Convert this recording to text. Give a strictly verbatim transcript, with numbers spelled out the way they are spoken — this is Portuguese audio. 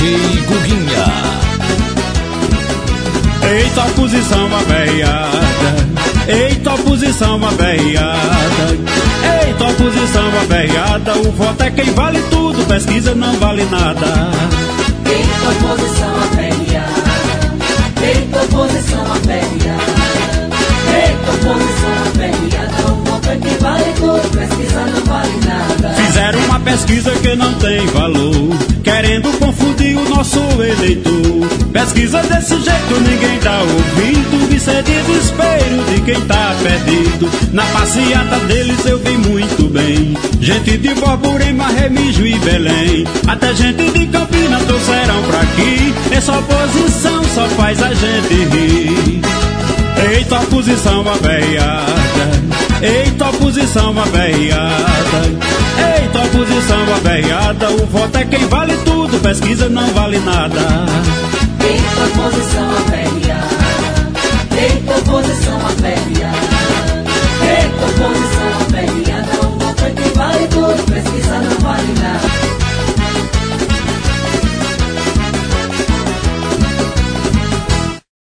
Guguinha. Eita oposição aberrada, eita oposição aberrada, eita oposição aberrada, o voto é quem vale tudo, pesquisa não vale nada. Eita oposição aberrada, eita oposição aberrada, eita oposição aberrada, o voto é quem vale tudo, pesquisa não vale nada. Fizeram uma pesquisa que não tem valor, querendo confundir o nosso eleitor. Pesquisa desse jeito ninguém tá ouvindo, isso é desespero de quem tá perdido. Na passeata deles eu vi muito bem, gente de Borborema, Remígio e Belém, até gente de Campina trouxeram pra aqui. Essa oposição só faz a gente rir. Eita oposição aberrada, eita oposição aberrada, eita oposição aberrada, o voto é quem vale tudo, pesquisa não vale nada.